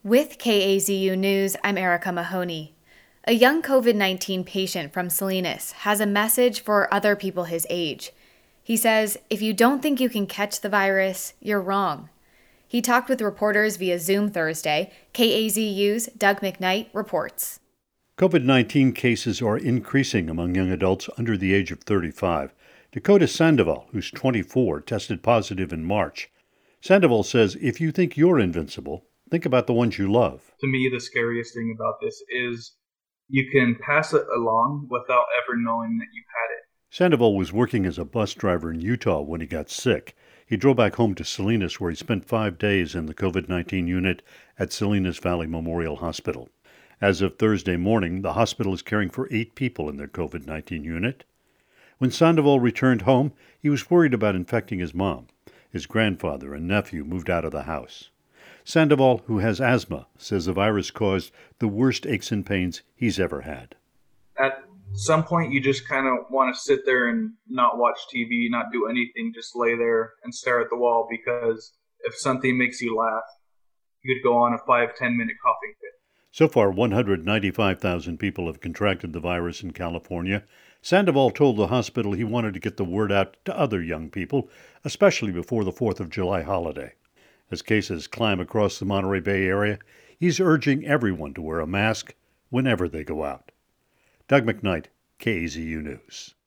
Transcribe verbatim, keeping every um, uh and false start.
With K A Z U News, I'm Erica Mahoney. A young COVID nineteen patient from Salinas has a message for other people his age. He says, if you don't think you can catch the virus, you're wrong. He talked with reporters via Zoom Thursday. K A Z U's Doug McKnight reports. COVID nineteen cases are increasing among young adults under the age of thirty-five. Dakota Sandoval, who's twenty-four, tested positive in March. Sandoval says if you think you're invincible, think about the ones you love. To me, the scariest thing about this is you can pass it along without ever knowing that you had it. Sandoval was working as a bus driver in Utah when he got sick. He drove back home to Salinas, where he spent five days in the COVID nineteen unit at Salinas Valley Memorial Hospital. As of Thursday morning, the hospital is caring for eight people in their COVID nineteen unit. When Sandoval returned home, he was worried about infecting his mom. His grandfather and nephew moved out of the house. Sandoval, who has asthma, says the virus caused the worst aches and pains he's ever had. At some point, you just kind of want to sit there and not watch T V, not do anything, just lay there and stare at the wall, because if something makes you laugh, you could go on a five, ten minute coughing fit. So far, one hundred ninety-five thousand people have contracted the virus in California. Sandoval told the hospital he wanted to get the word out to other young people, especially before the fourth of July holiday. As cases climb across the Monterey Bay area, he's urging everyone to wear a mask whenever they go out. Doug McKnight, K A Z U News.